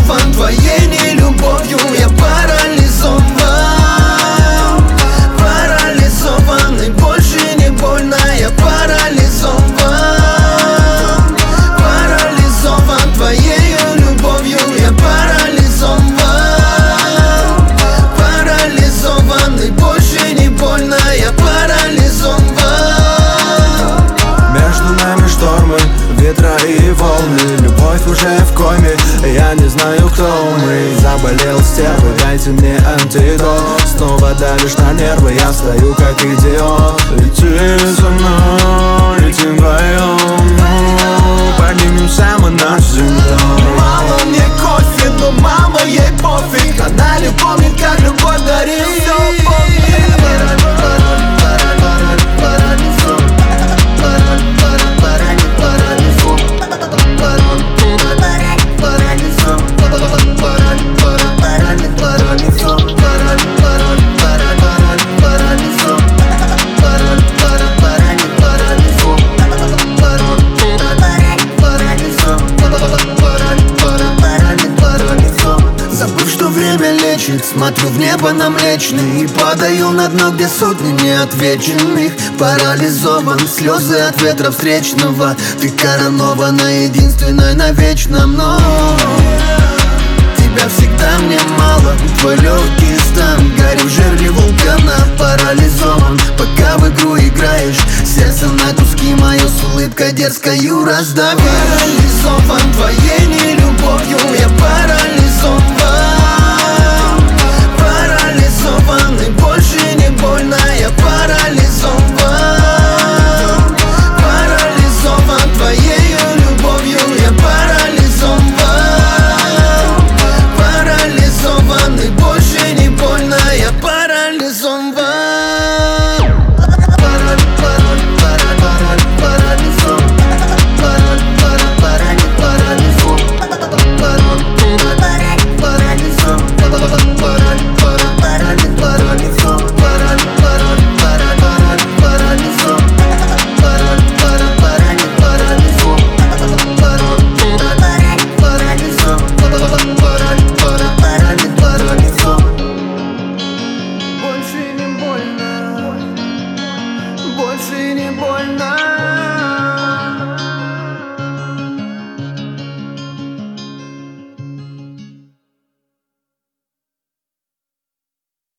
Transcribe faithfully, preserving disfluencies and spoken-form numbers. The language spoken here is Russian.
парализован твоей нелюбовью. Я парализован, парализован, и больше не больно. Я парализован, парализован твоей любовью. Я парализован, парализован, и больше не больно. Я парализован. Между нами штормы, ветра и волны. Любовь уже в коме, я не знаю, кто мы. Заболел стервы, дайте мне антидот. Снова давишь на нервы, я стою как идиот. Лети со мной, летим вдвоем, ну, поднимемся мы над землей. Мало мне кофе, но мама ей пофиг. Она не помнит, как любовь дарит. Смотрю в небо на Млечный и падаю на дно, где сотни неотвеченных. Парализован, слезы от ветра встречного. Ты коронована, единственной навечно мной. Тебя всегда мне мало, твой легкий стан. Горю в жерле вулкана, парализован. Пока в игру играешь, сердце на куски мое с улыбкой дерзкою раздавишь. Парализован твоей нелюбовью. Я парализован.